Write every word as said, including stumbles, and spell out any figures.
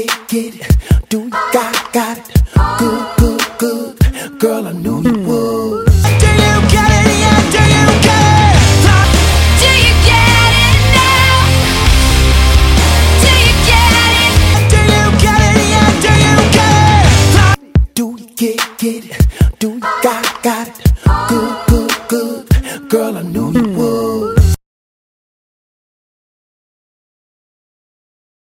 get, get it? Do you got, got it? Good, good, good. Girl, I knew you would. Do you get it? Yeah, do you get it? Do you get it now? Do you get it? Do you get it? Yeah, do you get it? Do you get, get it? Do you got, got it? Good, good, good. Girl, I knew you would.